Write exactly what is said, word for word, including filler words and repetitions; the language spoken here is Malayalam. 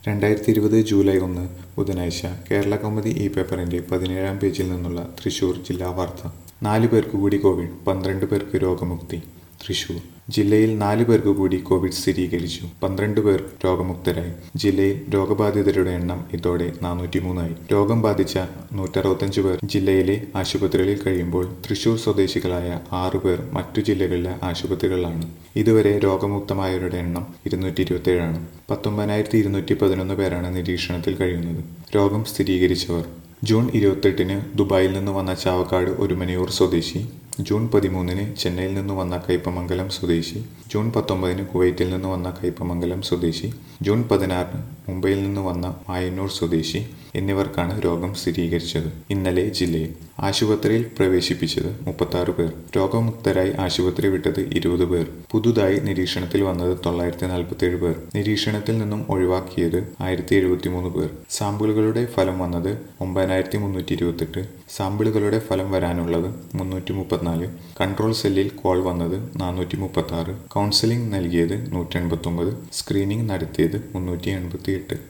രണ്ടായിരത്തി ഇരുപത് ജൂലൈ ഒന്ന് ബുധനാഴ്ച കേരളകൗമുദി ഈ പേപ്പറിന്റെ പതിനേഴാം പേജിൽ നിന്നുള്ള തൃശൂർ ജില്ലാ വാർത്ത. നാല് പേർക്ക് കൂടി കോവിഡ്, പന്ത്രണ്ട് പേർക്ക് രോഗമുക്തി. തൃശൂർ ജില്ലയിൽ നാല് പേർക്ക് കൂടി കോവിഡ് സ്ഥിരീകരിച്ചു. പന്ത്രണ്ട് പേർ രോഗമുക്തരായി. ജില്ലയിൽ രോഗബാധിതരുടെ എണ്ണം ഇതോടെ നാനൂറ്റിമൂന്നായി. രോഗം ബാധിച്ച നൂറ്ററുപത്തഞ്ച് പേർ ജില്ലയിലെ ആശുപത്രികളിൽ കഴിയുമ്പോൾ തൃശൂർ സ്വദേശികളായ ആറു പേർ മറ്റു ജില്ലകളിലെ ആശുപത്രികളിലാണ്. ഇതുവരെ രോഗമുക്തമായവരുടെ എണ്ണം ഇരുന്നൂറ്റി ഇരുപത്തിയേഴാണ്. പത്തൊമ്പതിനായിരത്തി ഇരുന്നൂറ്റി പതിനൊന്ന് പേരാണ് നിരീക്ഷണത്തിൽ കഴിയുന്നത്. രോഗം സ്ഥിരീകരിച്ചവർ: ജൂൺ ഇരുപത്തെട്ടിന് ദുബായിൽ നിന്ന് വന്ന ചാവക്കാട് ഒരുമനയൂർ സ്വദേശി, ജൂൺ പതിമൂന്നിന് ചെന്നൈയിൽ നിന്ന് വന്ന കയ്പമംഗലം സ്വദേശി, ജൂൺ പത്തൊമ്പതിന് കുവൈറ്റിൽ നിന്ന് വന്ന കയ്പമംഗലം സ്വദേശി, ജൂൺ പതിനാറിന് മുംബൈയിൽ നിന്ന് വന്ന മായന്നൂർ സ്വദേശി എന്നിവർക്കാണ് രോഗം സ്ഥിരീകരിച്ചത്. ഇന്നലെ ജില്ലയിൽ ആശുപത്രിയിൽ പ്രവേശിപ്പിച്ചത് മുപ്പത്തി പേർ. രോഗമുക്തരായി ആശുപത്രി വിട്ടത് ഇരുപത് പേർ. പുതുതായി നിരീക്ഷണത്തിൽ വന്നത് തൊള്ളായിരത്തി നാൽപ്പത്തി ഏഴ് പേർ. നിരീക്ഷണത്തിൽ നിന്നും ഒഴിവാക്കിയത് ആയിരത്തി എഴുപത്തി മൂന്ന് പേർ. സാമ്പിളുകളുടെ ഫലം വന്നത് ഒമ്പതിനായിരത്തി മുന്നൂറ്റി ഇരുപത്തെട്ട്. സാമ്പിളുകളുടെ ഫലം വരാനുള്ളത് മുന്നൂറ്റി മുപ്പത്തിനാല്. കൺട്രോൾ സെല്ലിൽ കോൾ വന്നത് നാനൂറ്റി മുപ്പത്തി ആറ്. കൗൺസിലിംഗ് നൽകിയത് നൂറ്റി എൺപത്തി ഒമ്പത്. സ്ക്രീനിംഗ് നടത്തിയത് മുന്നൂറ്റി എൺപത്തി എട്ട്.